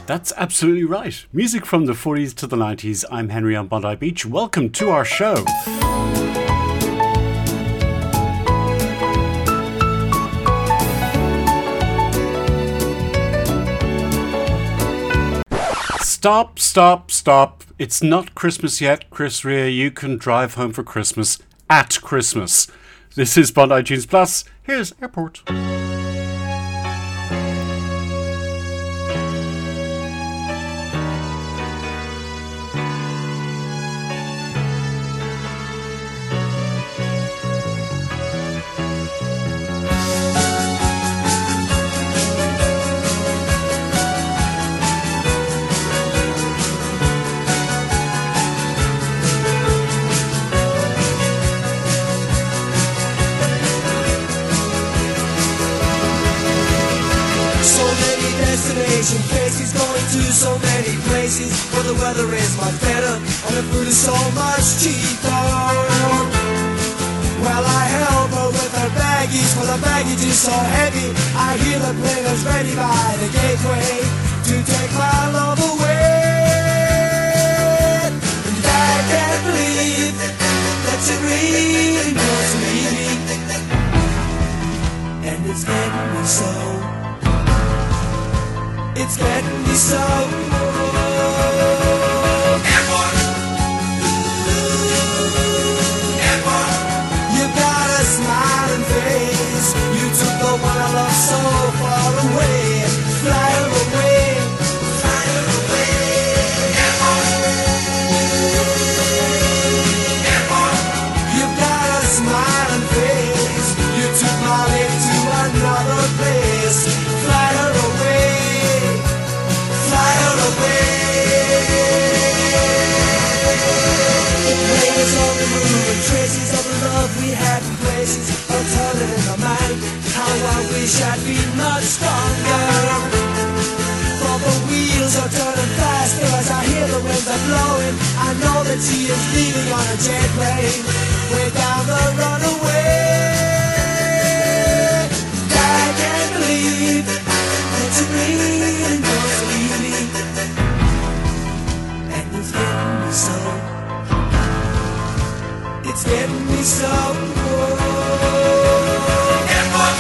That's absolutely right. Music from the 40s to the 90s. I'm Henry on Bondi Beach. Welcome to our show. Stop, stop, stop. It's not Christmas yet, Chris Rea. You can drive home for Christmas at Christmas. This is Bondi Tunes Plus. Here's Airport. Casey's going to so many places where the weather is much better and the food is so much cheaper. Well, I help her with her baggies, for the baggage is so heavy. I hear the players ready by the gateway to take my love away. And I can't believe that you really want to leave me, and it's getting me so. It's getting me so. Airport. Airport. You got a smiling face. You took the one I love so far away. Fly her away. Fly her away. Airport. Airport. You got a smiling face. You took my lady to another place. Fly her away. Traces of the love we had in places are turning in my mind. How I wish I'd been much stronger. For the wheels are turning faster as I hear the winds are blowing. I know that she is leaving on a jet plane way down the runaway. I can't believe that you really want to leave me, and it's getting me so. It's getting me so. Airport.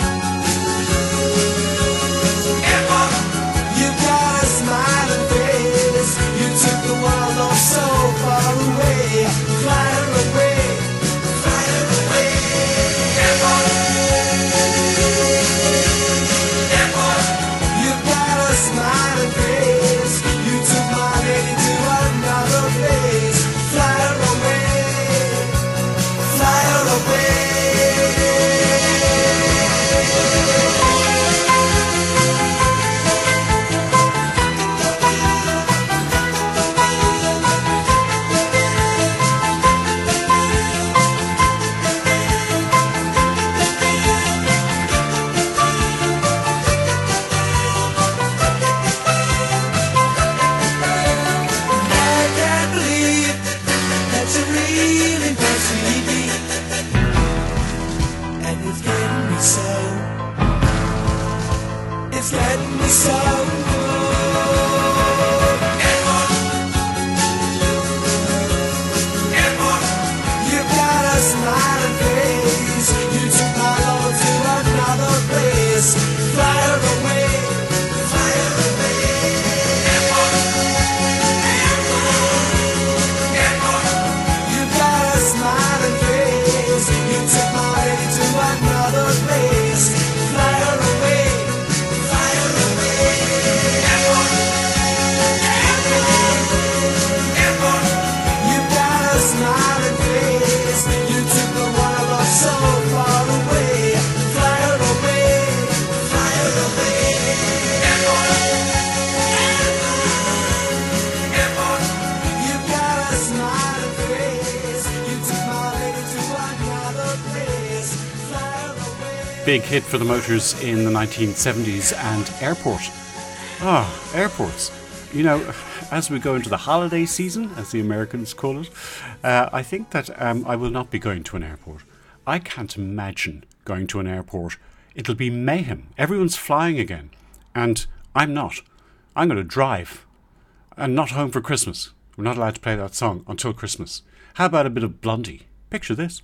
Airport. You got a smiling face. You took the world off so far away. Fly her away. Fly her away. Airport. Airport. You got a smiling face. You took my lady to another place. Fly her away. Fly her away. It's getting me so. Airport. Airport. You got a smiling face. You took my love to another place. Fly her away. Fly her away. Airport. Airport. You got a smiling face. You took my lady to another place. Fly her away. Big hit for the Motors in the 1970s, and Airport. Airports. You know, as we go into the holiday season, as the Americans call it, I think that I will not be going to an airport. I can't imagine going to an airport. It'll be mayhem. Everyone's flying again, and I'm not. I'm going to drive and not home for Christmas. We're not allowed to play that song until Christmas. How about a bit of Blondie? Picture this.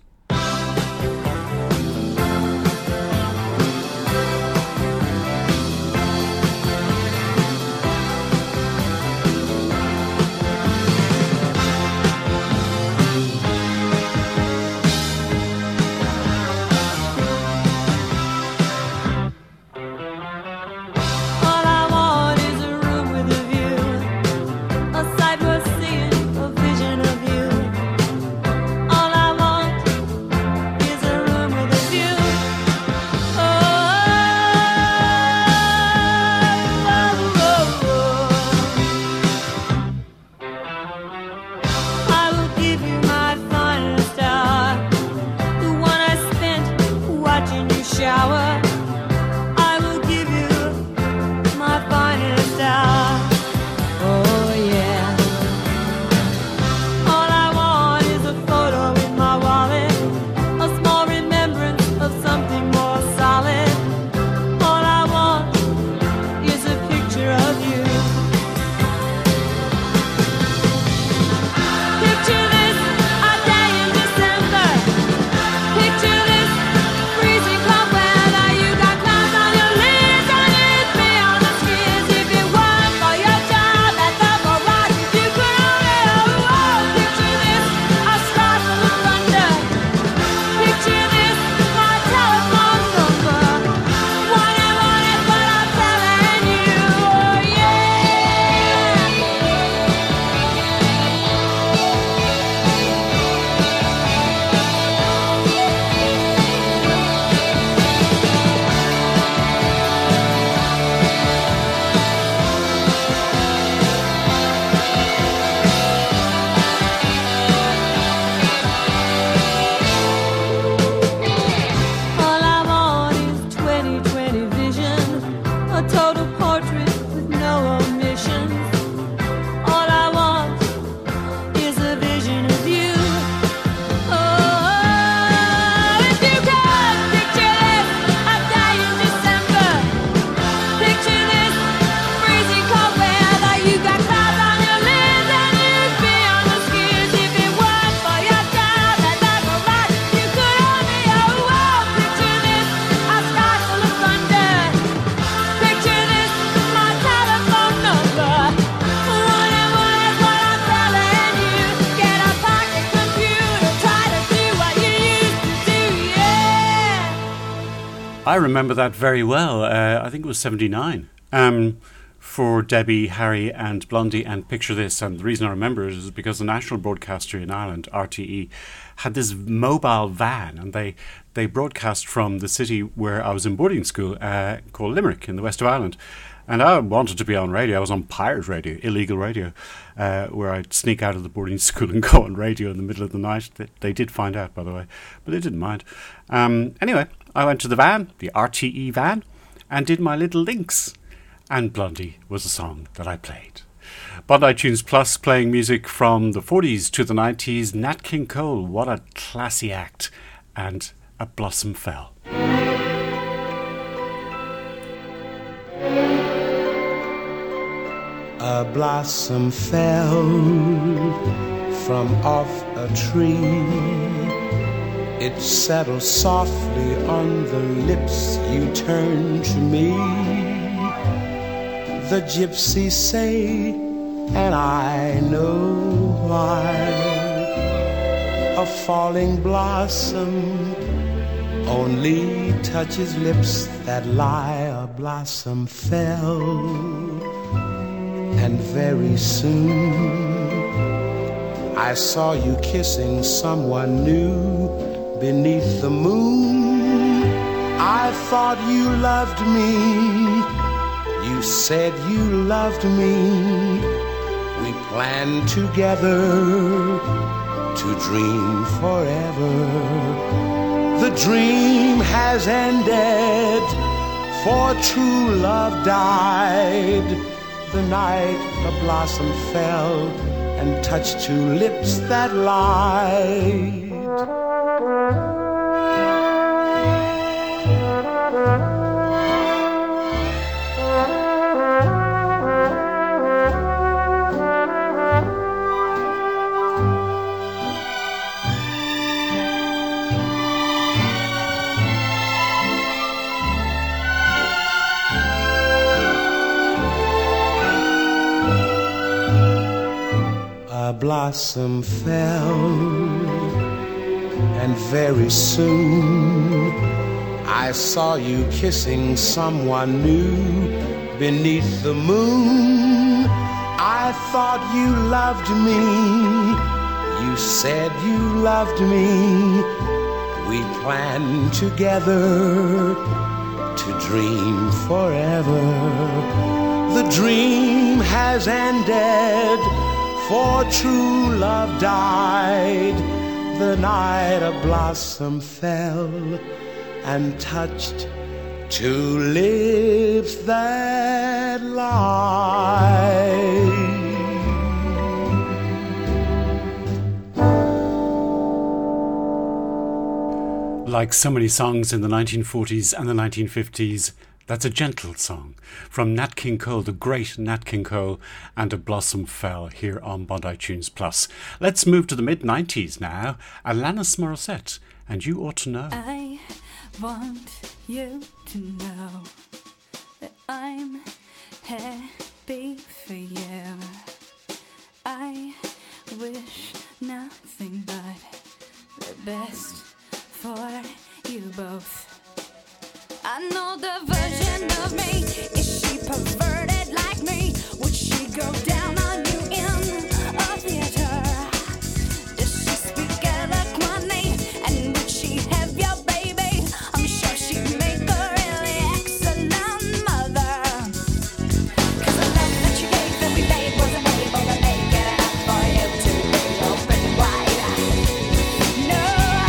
I remember that very well. I think it was 79. For Debbie, Harry and Blondie and Picture This. And the reason I remember it is because the national broadcaster in Ireland, RTE, had this mobile van, and they broadcast from the city where I was in boarding school, called Limerick in the west of Ireland. And I wanted to be on radio. I was on pirate radio, illegal radio, where I'd sneak out of the boarding school and go on radio in the middle of the night. They did find out, by the way, but they didn't mind. Anyway, I went to the van, the RTE van, and did my little links. And Blondie was a song that I played. Bondi Tunes Plus, playing music from the 40s to the 90s. Nat King Cole, what a classy act. And A Blossom Fell. A blossom fell from off a tree. It settled softly on the lips you turned to me. The gypsies say, and I know why, a falling blossom only touches lips that lie. A blossom fell, and very soon I saw you kissing someone new beneath the moon. I thought you loved me. You said you loved me. We planned together to dream forever. The dream has ended, for true love died. The night a blossom fell and touched two lips that lied. blossom fell, and very soon I saw you kissing someone new beneath the moon. I thought you loved me, you said you loved me. We planned together to dream forever. The dream has ended, for true love died the night a blossom fell and touched two lips that lie. Like so many songs in the 1940s and the 1950s, that's a gentle song from Nat King Cole, the great Nat King Cole, and A Blossom Fell here on Bondi Tunes Plus. Let's move to the mid-90s now. Alanis Morissette, and You Ought to Know. I want you to know that I'm happy for you. I wish nothing but the best for you both. I know the version of me. Is she perverted like me? Would she go down on you in a theater? Does she speak eloquently? And would she have your baby? I'm sure she'd make a really excellent mother. 'Cause the love that you gave that we made wasn't able to make it enough for you to be open wide. No.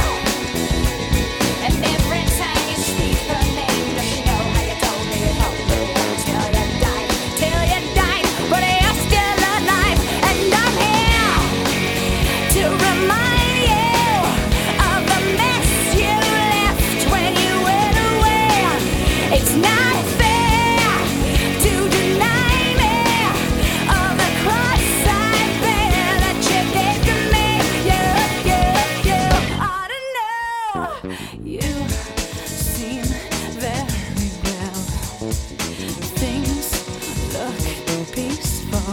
And every time you speak her name, does she know how you told me you loved me till you died? Till you died, but you're still alive. And I'm here to remind you of the mess you left when you went away. It's not fair to deny me of the cross I bear that you gave to me. You ought to know. You seem very well. Things look peaceful.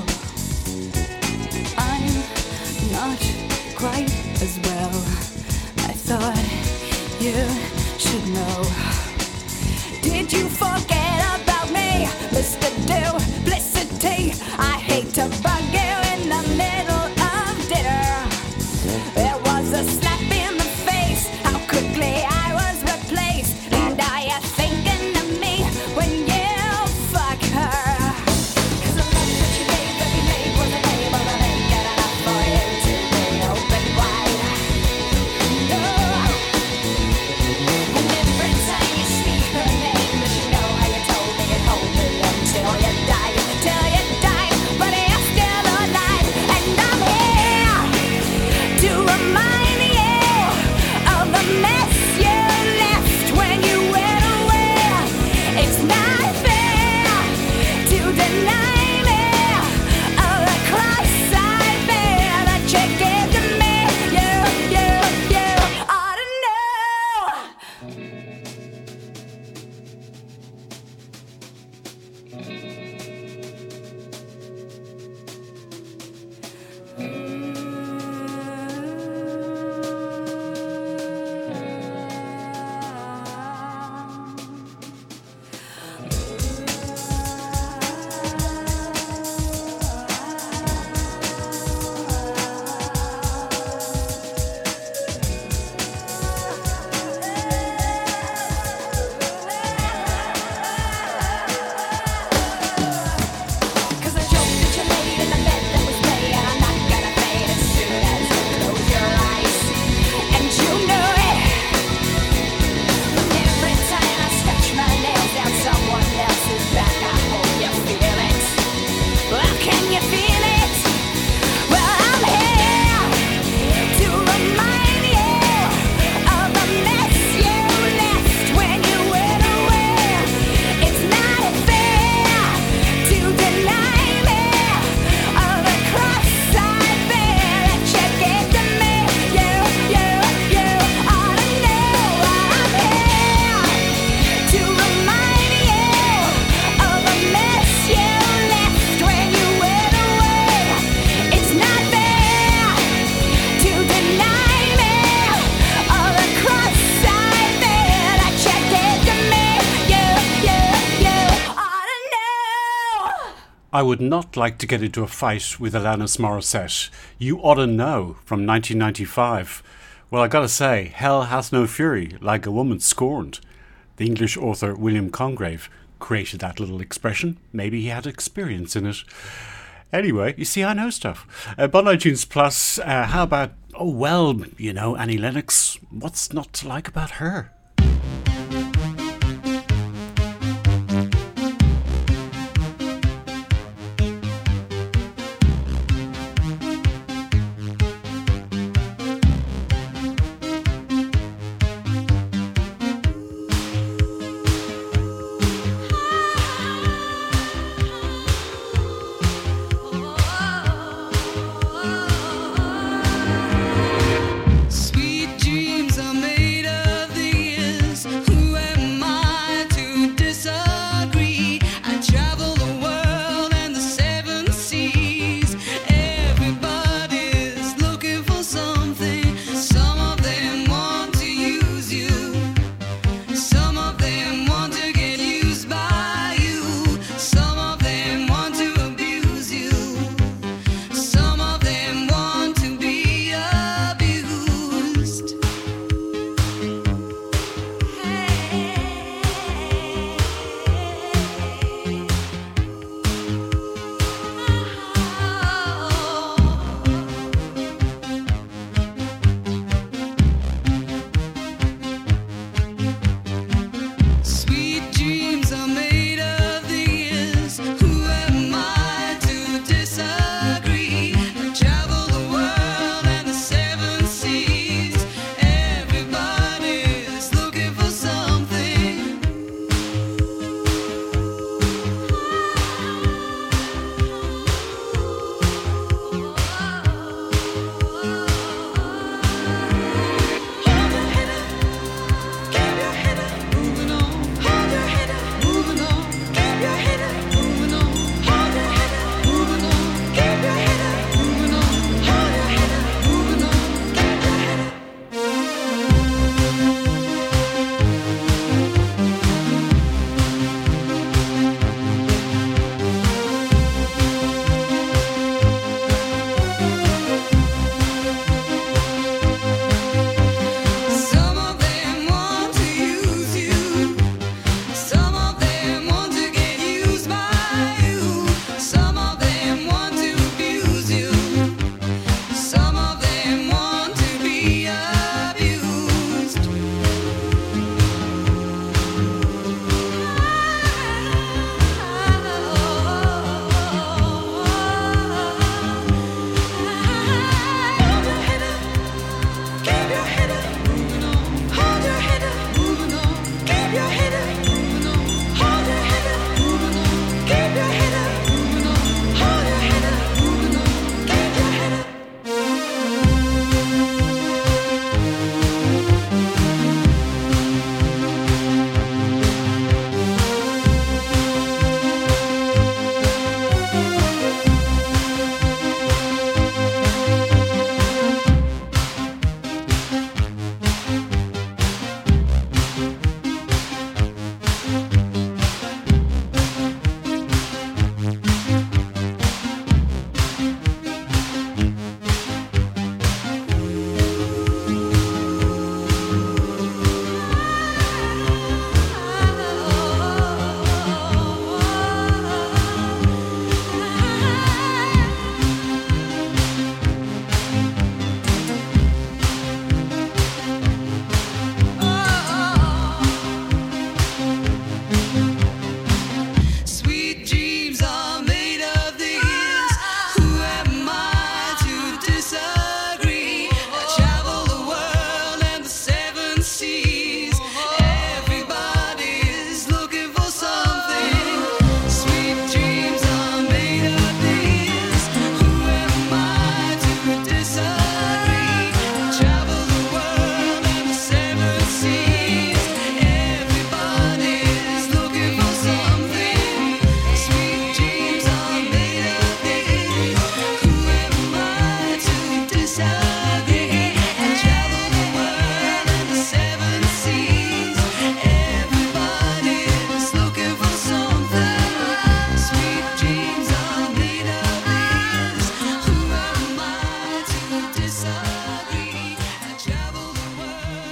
I'm not quite as well. I thought you should know. Did you forget about me, Mr. Duplicity? I hate to bug you in the middle of dinner. There was a slap in the face, how quickly I was replaced. And are you thinking of me when you fuck her? 'Cause the love that you gave that we made wasn't able to make it enough for you to be open wide. No. I would not like to get into a fight with Alanis Morissette. You Oughta Know from 1995. Well, I gotta say, hell has no fury like a woman scorned. The English author William Congreve created that little expression. Maybe he had experience in it. Anyway, you see, I know stuff. On iTunes Plus, how about, oh well, you know, Annie Lennox. What's not to like about her? Sweet dreams are made of the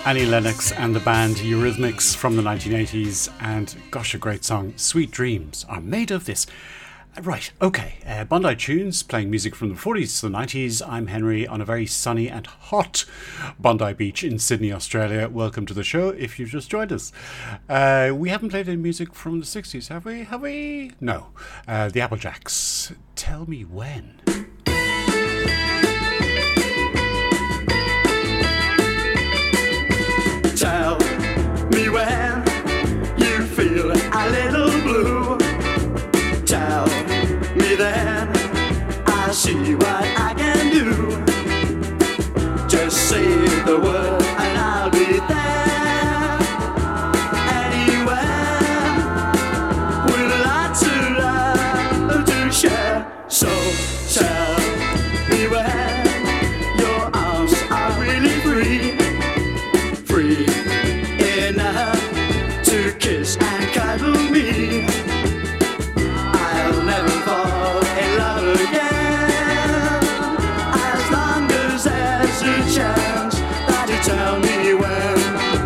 Annie Lennox and the band Eurythmics from the 1980s, and gosh, a great song, Sweet Dreams Are Made of This. Right, okay, Bondi Tunes, playing music from the 40s to the 90s. I'm Henry on a very sunny and hot Bondi Beach in Sydney, Australia. Welcome to the show if you've just joined us. We haven't played any music from the 60s, have we? Have we? No. The Applejacks, Tell Me When. Tell me when you feel a little blue. Tell me then I'll see what I can do. Just say the word and I'll be there. Anywhere with lots of love to share. So tell me when your arms are really free. Free enough to kiss and cuddle me. I'll never fall in love again, as long as there's a chance that you tell me when.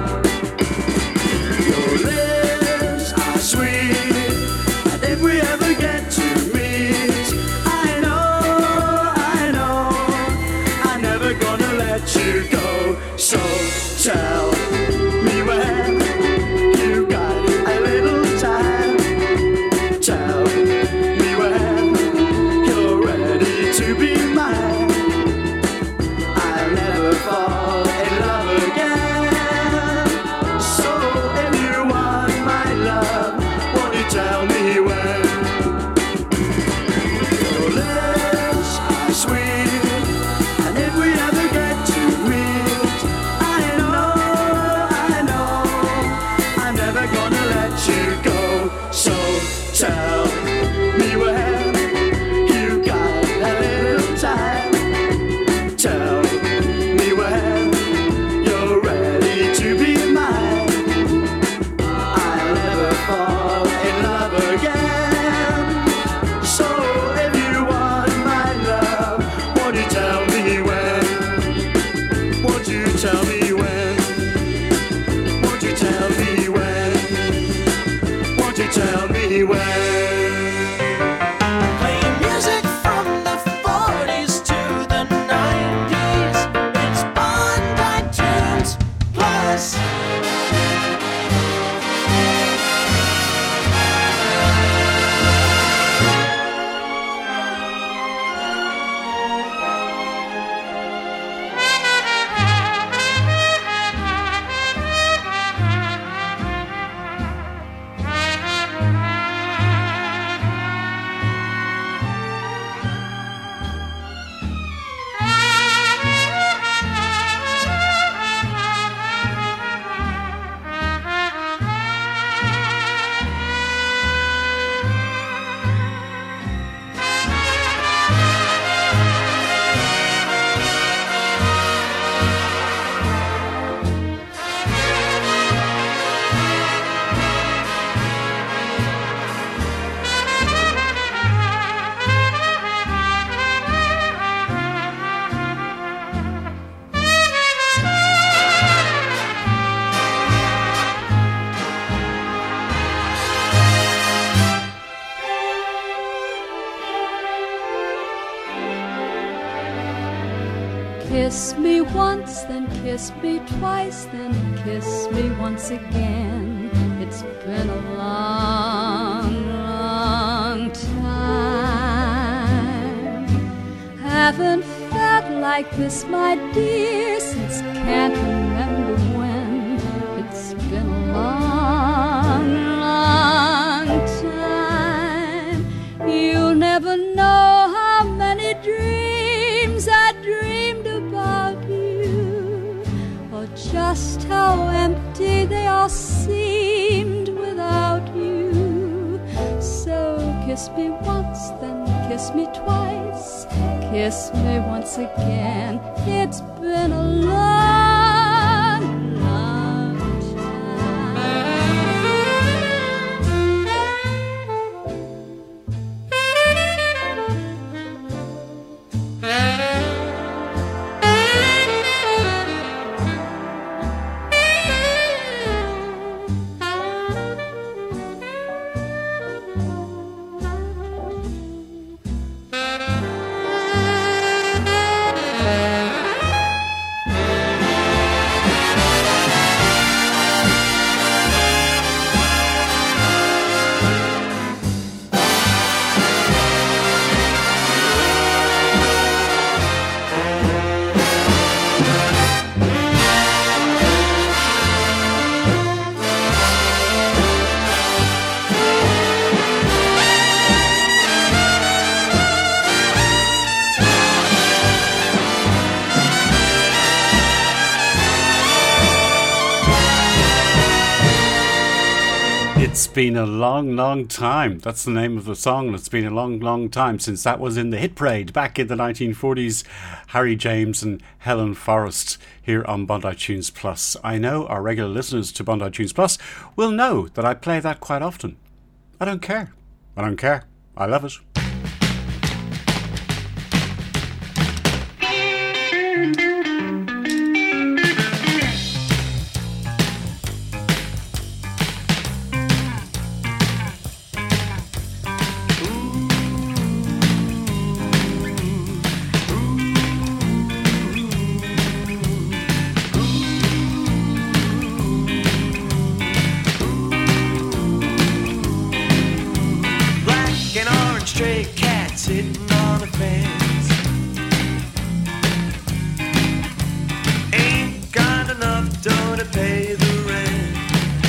Your lips are sweet, and if we ever get to meet, I know, I'm never gonna let you go. So tell me when you got a little time. Tell me when you're ready to be mine. I'll never fall in love again. So if you want my love, won't you tell me when? Your lips are sweet, and if we ever get to meet, I know, I'm never gonna let you go. So tell me when you got a little time. Tell me when you're ready to be mine. I'll never fall in love again. So if you want my love, won't you tell me when? Won't you tell me when? Won't you tell me when? Won't you tell me when? Playing music from the 40s to the 90s. It's Bondi Tunes Plus. Kiss me once, then kiss me twice, then kiss me once again. It's been a long, long time. Haven't felt like this, my dear, since can't remember when. It's been a long, long time. You'll never know how many dreams I dreamed about you, or just how empty they all seemed without you. So kiss me once, then kiss me twice, kiss me once again. It's been a long, long time. It's been a long, long time. That's the name of the song. It's been a long, long time since that was in the hit parade back in the 1940s. Harry James and Helen Forrest here on Bondi Tunes Plus. I know our regular listeners to Bondi Tunes Plus will know that I play that quite often. I don't care. I don't care. I love it. Sitting on the fence, ain't got enough dough to pay the rent.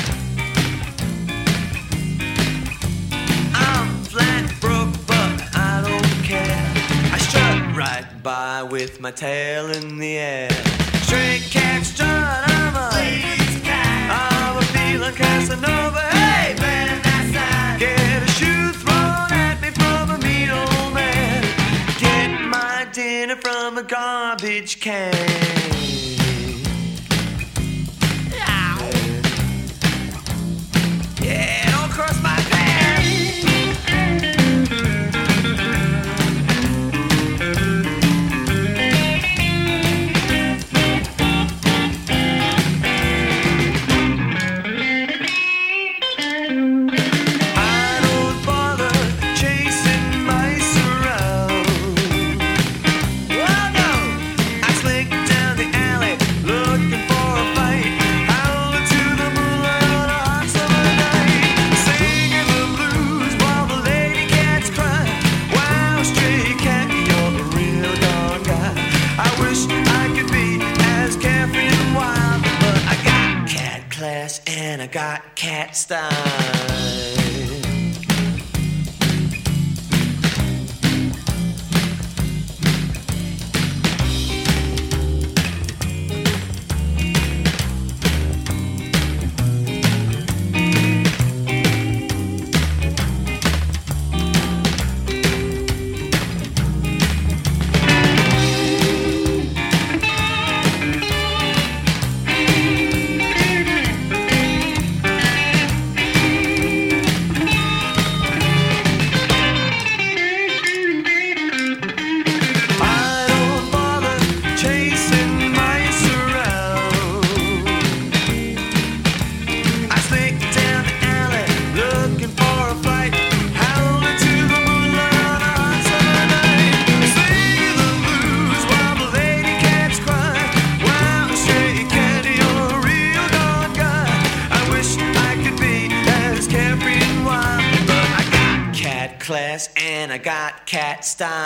I'm flat broke, but I don't care. I strut right by with my tail in the air. Stray cat strut, I'm a lady's cat. I'm a feeling Casanova. Hey, man, that's that. Get a shoe thrown at me from a mean old man. Get my dinner from a garbage can. Yeah, don't cross my path. And I got cat style. And I got cat style.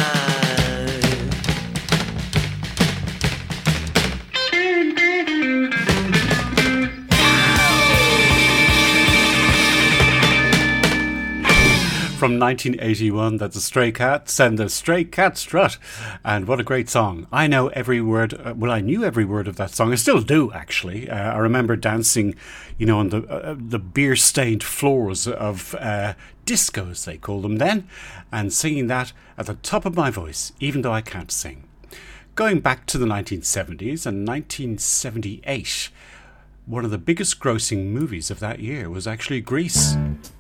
From 1981, that's the Stray Cats and the Stray Cat Strut. And what a great song. I know every word, I knew every word of that song. I still do, actually. I remember dancing, on the beer-stained floors of discos, they called them then, and singing that at the top of my voice, even though I can't sing. Going back to the 1970s and 1978, one of the biggest grossing movies of that year was actually Grease.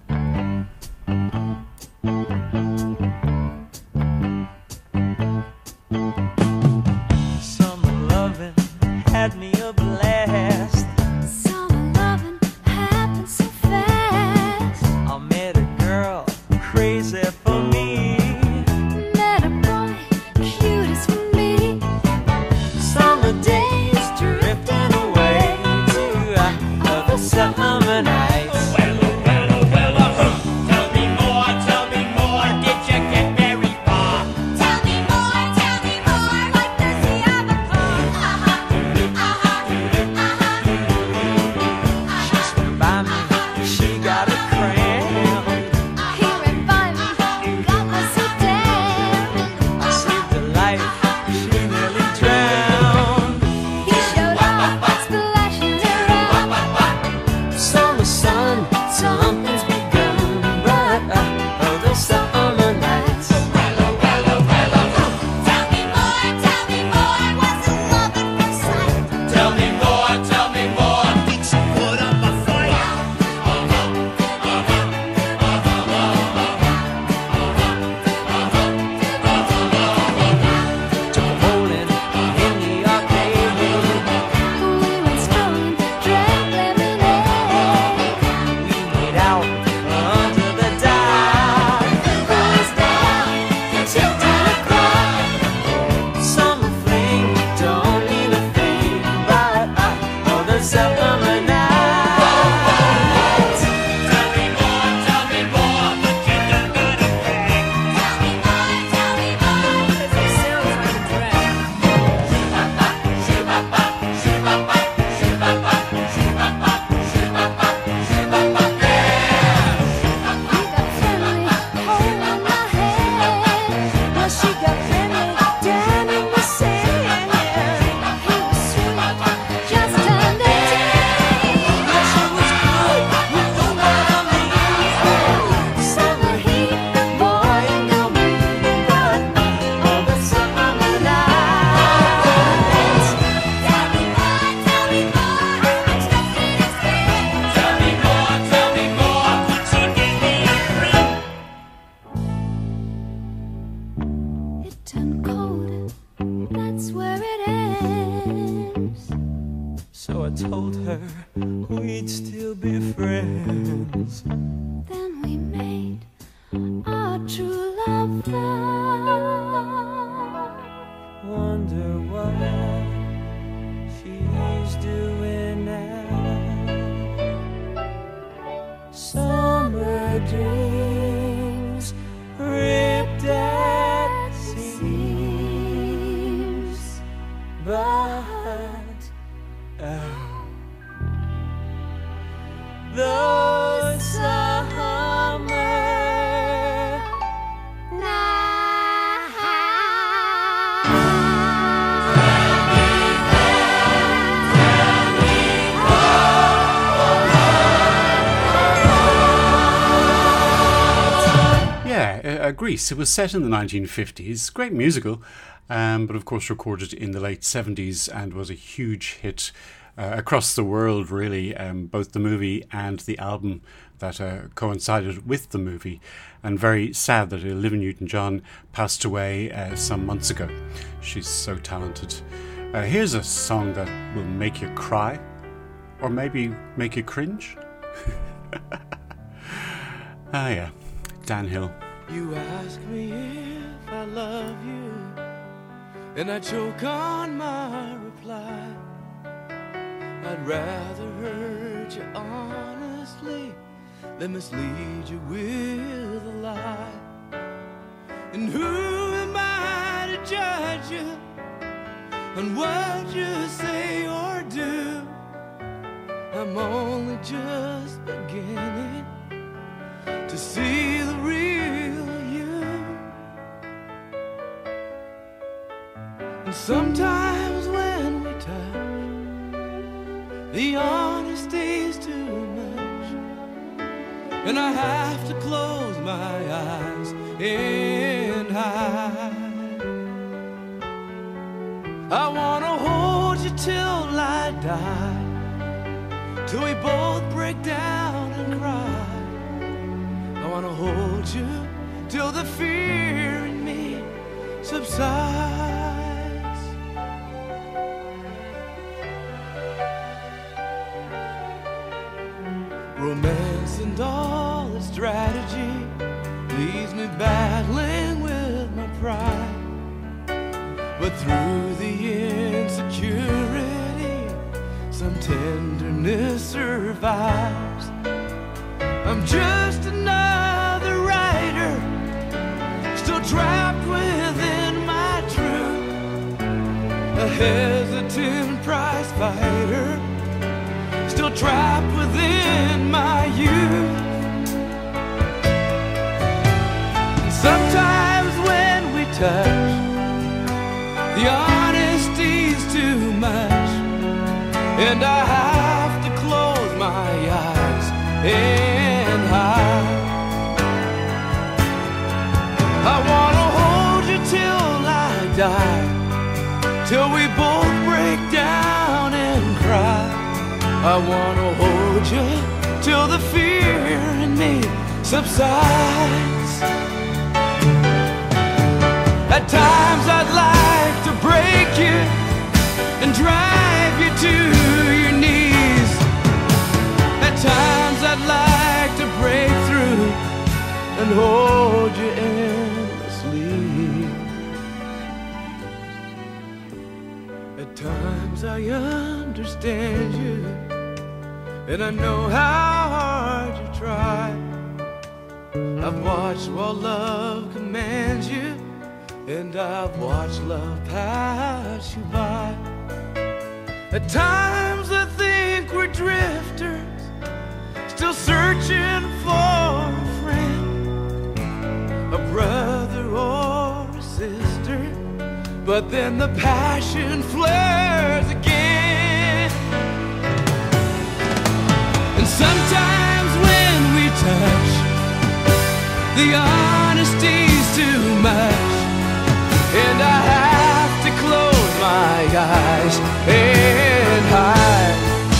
Summer loving had me a blast. Summer loving happened so fast. I met a girl crazy for me. Met a boy cute as for me. Summer days drifting away to other summer nights. Tell me more, did you get very far? Tell me more, like does he have a car? She swam by me, she got a cramp. He ran by me, got me so damn. I saved her life, she nearly drowned. He showed up, splashing around. told her we'd still be friends. Then we made our true love vow. Wonder what she's doing now. Summer dreams ripped at seams, but the summer Grease. It was set in the 1950s. Great musical, but of course recorded in the late 70s and was a huge hit across the world, really, both the movie and the album that coincided with the movie. And very sad that Olivia Newton-John passed away some months ago. She's so talented. Here's a song that will make you cry, or maybe make you cringe. Yeah, Dan Hill. You ask me if I love you, and I choke on my reply. I'd rather hurt you honestly than mislead you with a lie. And who am I to judge you on what you say or do? I'm only just beginning to see the real you. And sometimes when we touch, the honesty's too much, and I have to close my eyes and hide. I wanna hold you till I die, till we both break down and cry. I wanna hold you till the fear in me subsides. Romance and all its strategy leaves me battling with my pride. But through the insecurity, some tenderness survives. I'm just another writer, still trapped within my truth, a hesitant prize fighter, still trapped within my youth. And sometimes when we touch, the honesty's too much, and I have to close my eyes and hide. I wanna hold you till I die, till we both break down and cry. I wanna hold you till the fear in me subsides. At times I'd like to break you and drive you to your knees. At times I'd like to break through and hold you endlessly. At times I understand you, and I know how hard you try. I've watched while love commands you, and I've watched love pass you by. At times I think we're drifters, still searching for a friend, a brother or a sister. But then the passion flares again. And sometimes when we touch, the honesty's too much, and I have to close my eyes and hide.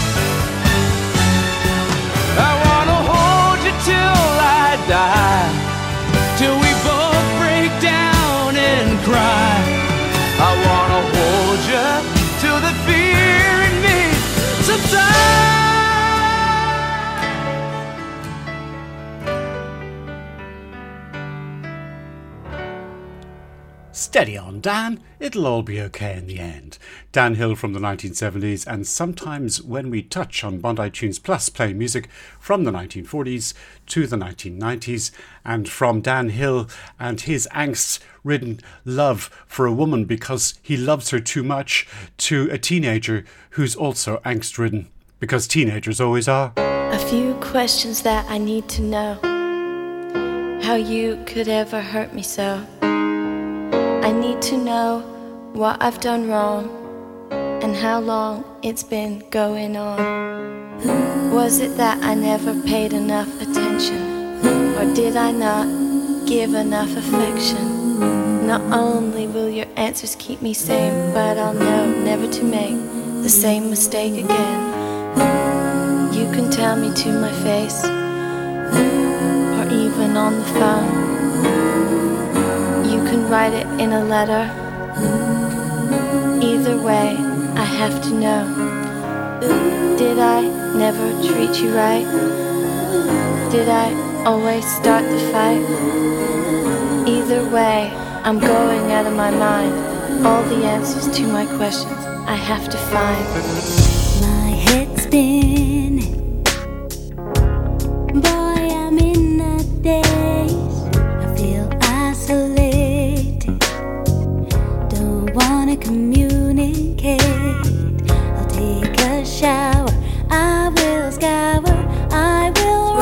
I wanna hold you till I die, till we both break down and cry. I wanna hold you till the fear in me subsides. Steady on, Dan. It'll all be okay in the end. Dan Hill from the 1970s, and sometimes when we touch on Bondi Tunes Plus, playing music from the 1940s to the 1990s, and from Dan Hill and his angst-ridden love for a woman because he loves her too much, to a teenager who's also angst-ridden, because teenagers always are. A few questions that I need to know. How you could ever hurt me so. I need to know what I've done wrong and how long it's been going on. Was it that I never paid enough attention, or did I not give enough affection? Not only will your answers keep me sane, but I'll know never to make the same mistake again. You can tell me to my face, or even on the phone. You can write it in a letter. Either way, I have to know. Did I never treat you right? Did I always start the fight? Either way, I'm going out of my mind. All the answers to my questions I have to find. My head's spinning. Boy, I'm in a daze. I feel isolated. Don't wanna communicate. I'll take a shower. I will scour. I will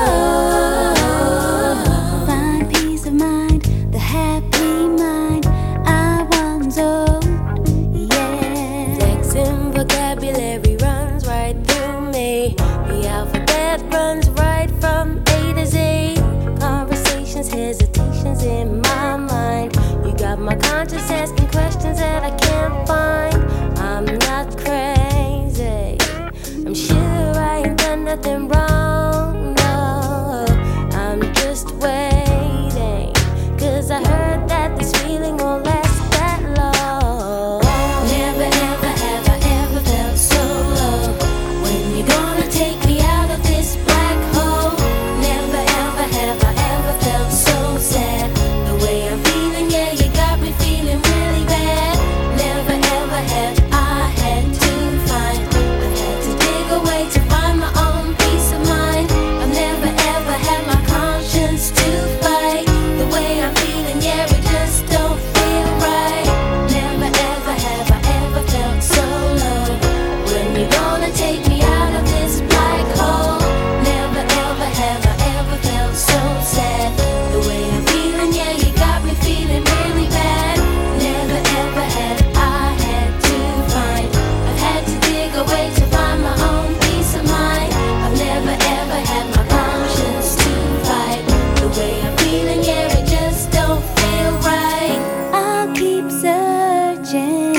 run. Find peace of mind, the happy mind I once owned. Yeah. Flexing vocabulary runs right through me. The alphabet runs right from A to Z. Conversations, hesitations in my mind. You got my conscience asking questions that I can't find. I'm not crazy. I'm sure I ain't done nothing wrong. No, I'm just waiting. 'Cause I heard that this feeling won't last that long. Never ever have I ever felt so low. When you gonna take me out of this black hole? Never ever have I ever felt so sad. The way I'm feeling, yeah, you got me feeling really bad. Never ever have I had to find. I've had to dig away to find my own peace of mind. I've never ever had my conscience to fight. The way I'm feeling, yeah, it just don't feel right. Never ever have I ever felt so low. When you gonna take me out of this black hole? Never ever have I ever felt so sad. The way I'm feeling, yeah, you got me feeling really bad. Never ever have I had to find. I've had to dig away to find my own peace of mind. I've never ever had my conscience to fight. The way I'm feeling, yeah, it just don't feel right. I'll keep searching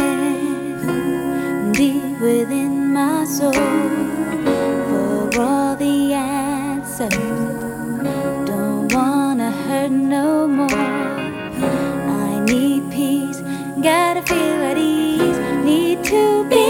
deep within my soul for all the answers. Don't wanna hurt no more. I need peace, gotta feel at ease. Need to be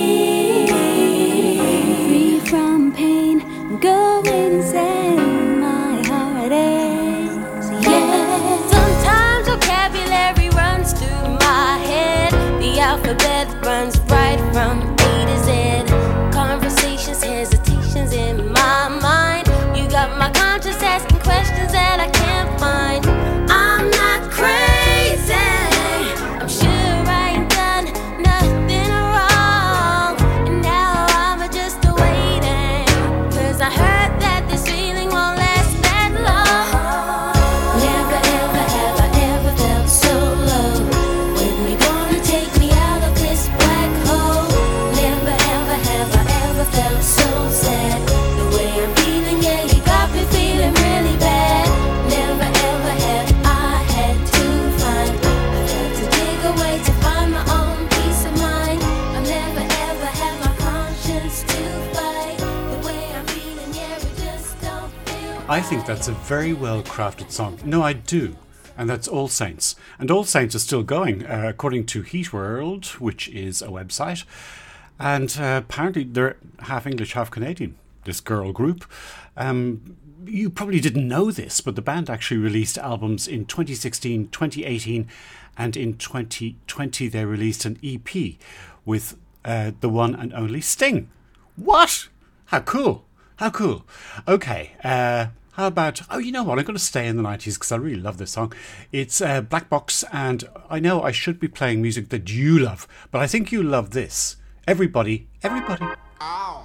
free from pain, going insane. My heart aches, yeah. Sometimes vocabulary runs through my head. The alphabet runs right from A to Z. Conversations, hesitations in my mind. You got my conscience asking questions that I can't find. I'm not crazy. I'm sure I ain't done nothing wrong. And now I'm just waiting. 'Cause I heard that this feeling won't last that long. Never ever have I ever felt so low. When you gonna take me out of this black hole? Never ever have I ever felt so sad. The way I'm feeling, yeah, you got me feeling really bad. Never ever have I had to find. I've had to dig away to find my own peace of mind. I've never ever had my conscience to fight. The way I'm feeling, yeah, it just don't feel I think that's a very well crafted song. No, I do. And that's All Saints. And All Saints is still going, according to Heat World, which is a website. And apparently they're half English, half Canadian, this girl group. You probably didn't know this, but the band actually released albums in 2016, 2018, and in 2020 they released an EP with the one and only Sting. What? How cool. How cool. Okay, how about... Oh, you know what? I'm going to stay in the 90s because I really love this song. It's Black Box, and I know I should be playing music that you love, but I think you love this. Everybody, everybody. Ow.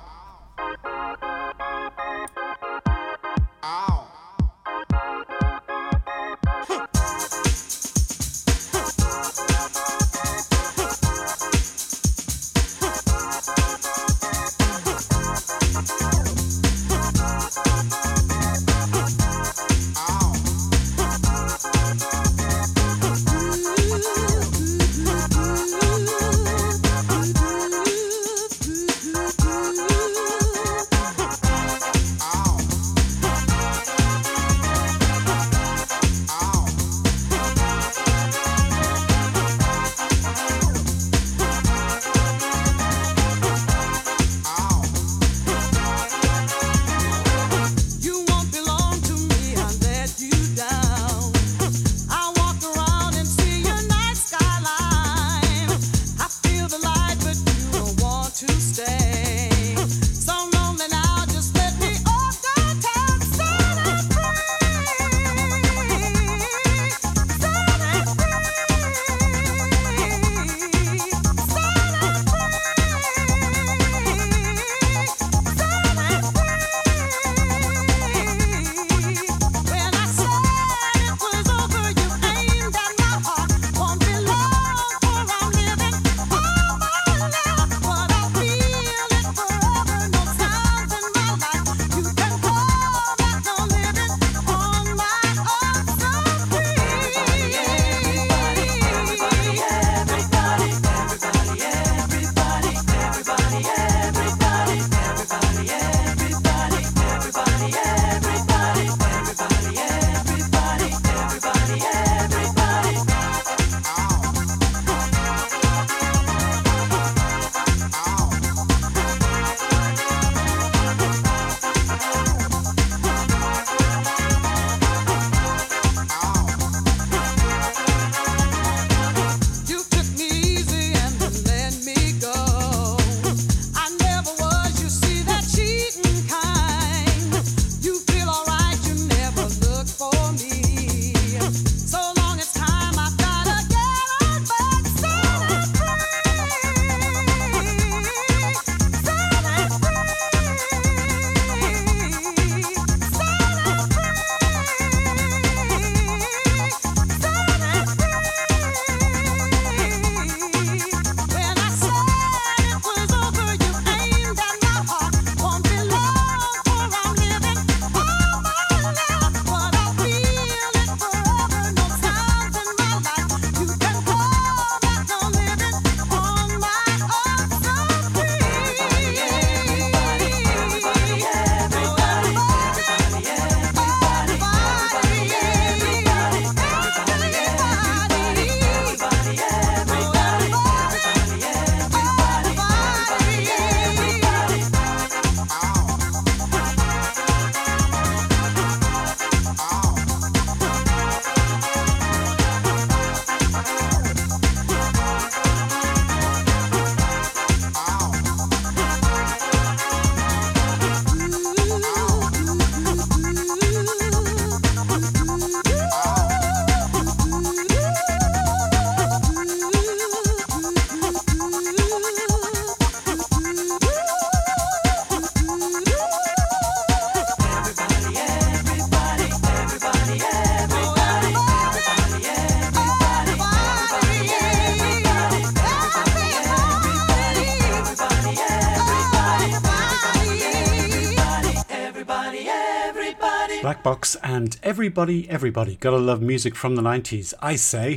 Black Box and Everybody, Everybody. Gotta love music from the 90s, I say.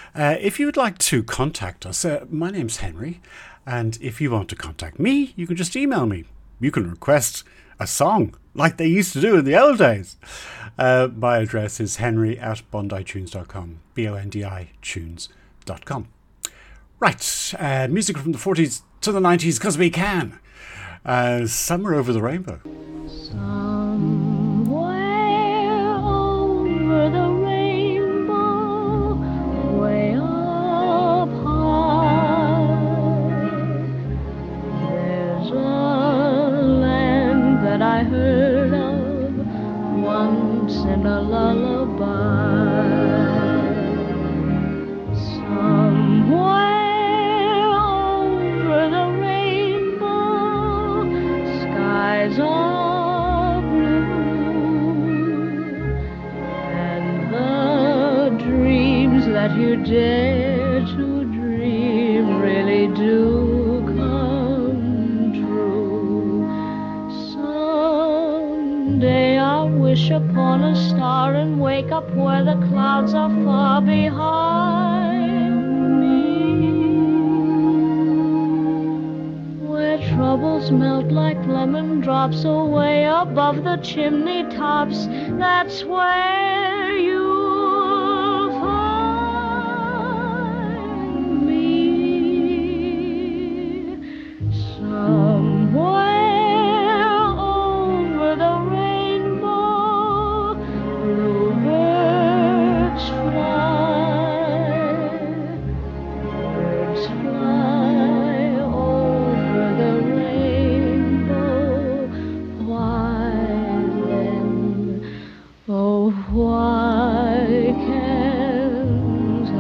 If you would like to contact us, my name's Henry, and if you want to contact me, you can just email me. You can request a song like they used to do in the old days. My address is henry@bonditunes.com, BONDI tunes.com. Right, music from the 40s to the 90s because we can. Summer Over the Rainbow. Somewhere over the rainbow, way up high, there's a land that I heard of once in a lullaby. Somewhere over the rainbow, skies are blue, and the dreams that you dare to dream really do come true. Someday I'll wish upon a star and wake up where the clouds are far behind me, where troubles melt like lemon drops away above the chimney tops. That's where you'll find me. Somewhere over the rainbow, bluebirds fly. Birds fly over the rainbow. Why then, oh, why can't I?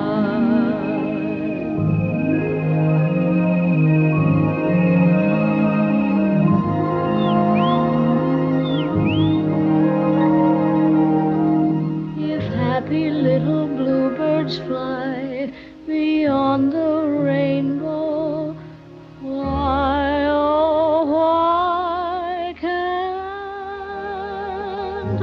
If happy little bluebirds fly beyond the rainbow, why, oh, why can't I?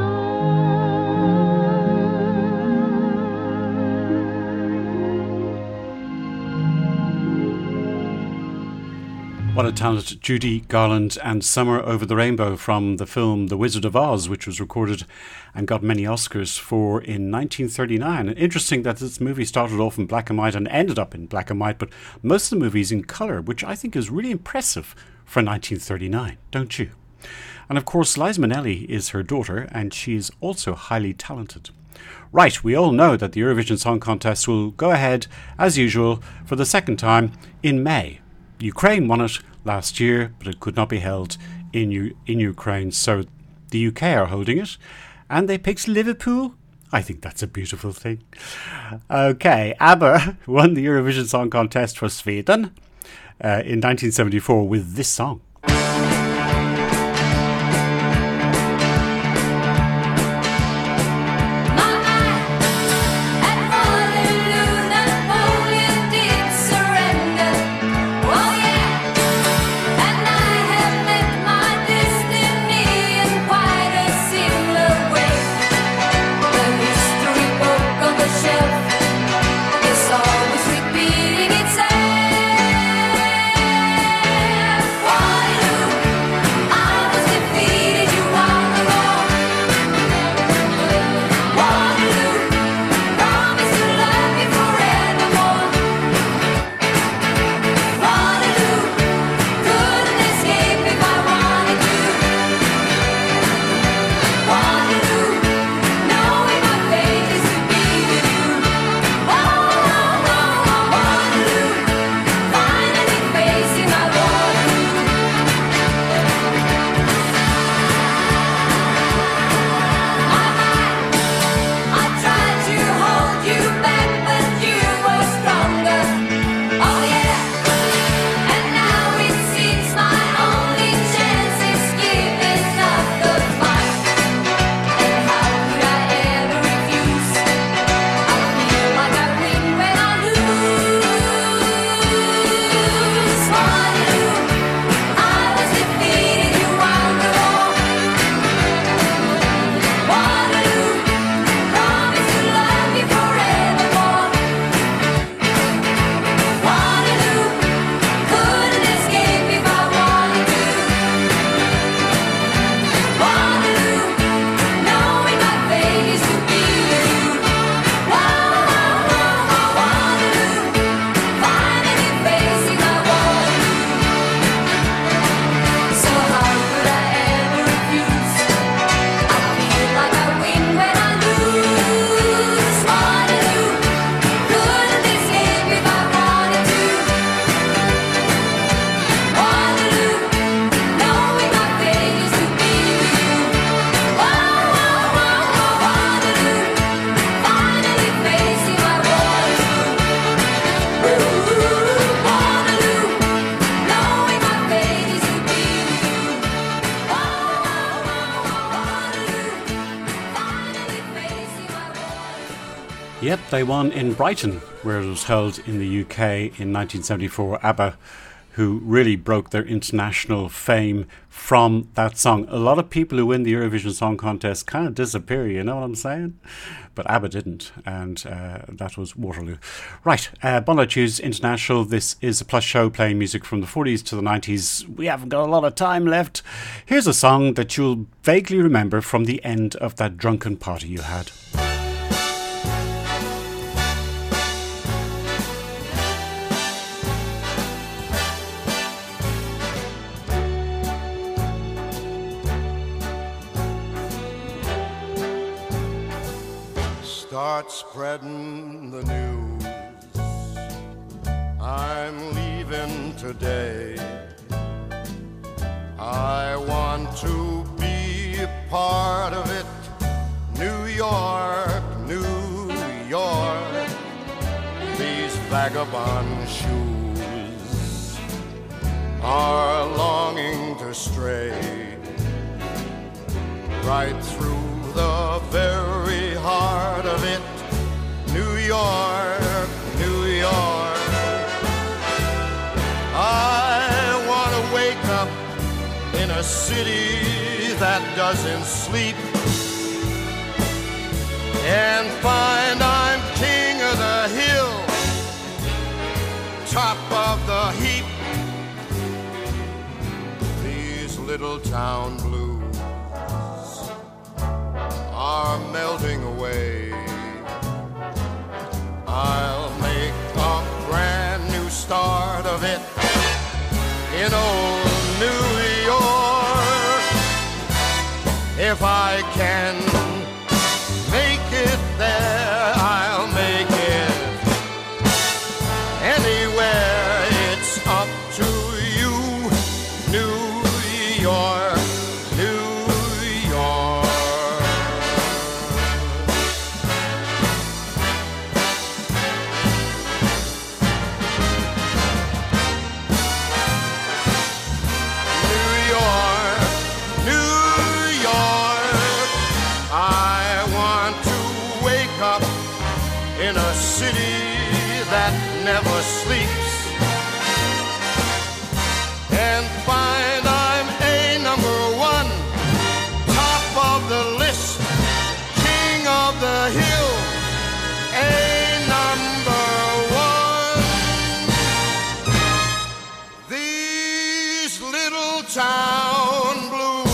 What a talent, Judy Garland and Summer Over the Rainbow from the film The Wizard of Oz, which was recorded and got many Oscars for in 1939. And interesting that this movie started off in black and white and ended up in black and white, but most of the movie's in colour, which I think is really impressive for 1939, don't you? And of course, Liza Minnelli is her daughter, and she is also highly talented. Right, we all know that the Eurovision Song Contest will go ahead, as usual, for the second time in May. Ukraine won it last year, but it could not be held in Ukraine, so the UK are holding it, and they picked Liverpool. I think that's a beautiful thing. Okay, ABBA won the Eurovision Song Contest for Sweden in 1974 with this song. Always repeating itself. Yep, they won in Brighton, where it was held in the UK in 1974. ABBA, who really broke their international fame from that song. A lot of people who win the Eurovision Song Contest kind of disappear, you know what I'm saying? But ABBA didn't, and that was Waterloo. Right, Bondi Tunes International. This is a Plus show playing music from the 40s to the 90s. We haven't got a lot of time left. Here's a song that you'll vaguely remember from the end of that drunken party you had. Start spreading the news. I'm leaving today. I want to be a part of it. New York, New York. These vagabond shoes are longing to stray right through the very heart of it. New York, New York. I want to wake up in a city that doesn't sleep and find I'm king of the hill, top of the heap. These little town blues are melting away. I'll make a brand new start of it in old New York. If I can make it there, I'll make it anywhere. It's up to you, New York, New York. In a city that never sleeps and find I'm a number one, top of the list, king of the hill, a number one. These little town blues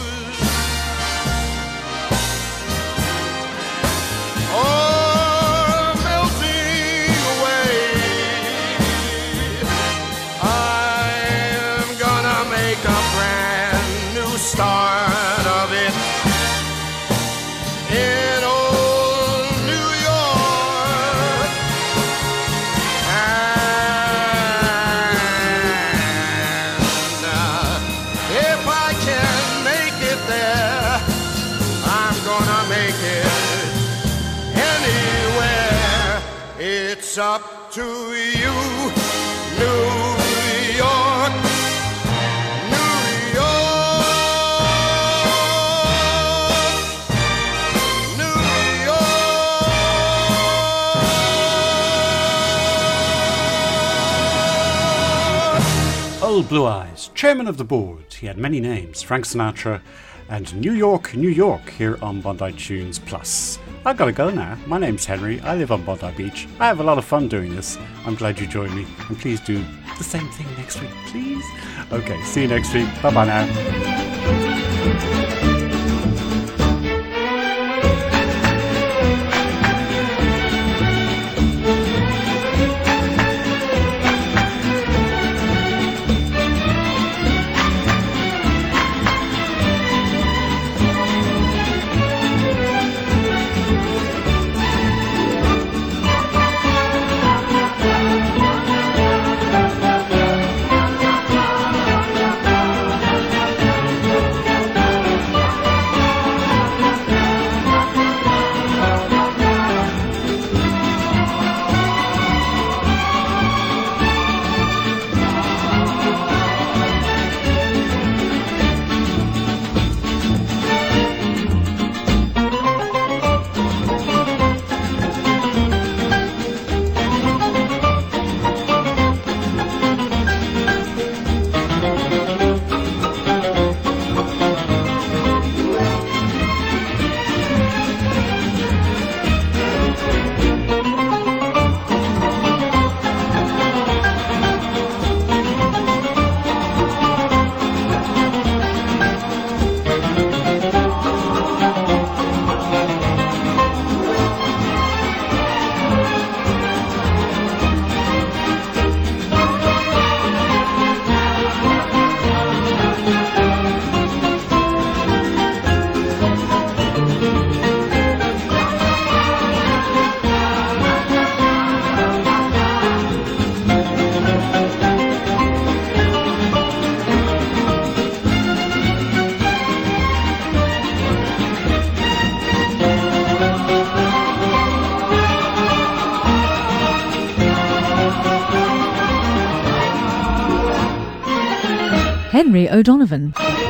start of it in old New York. And if I can make it there, I'm gonna make it anywhere. It's up to you, New York. Old Blue Eyes, chairman of the board. He had many names, Frank Sinatra and New York, New York, here on Bondi Tunes Plus. I've got to go now. My name's Henry. I live on Bondi Beach. I have a lot of fun doing this. I'm glad you joined me. And please do the same thing next week, please. Okay, see you next week. Bye-bye now. Henry O'Donovan.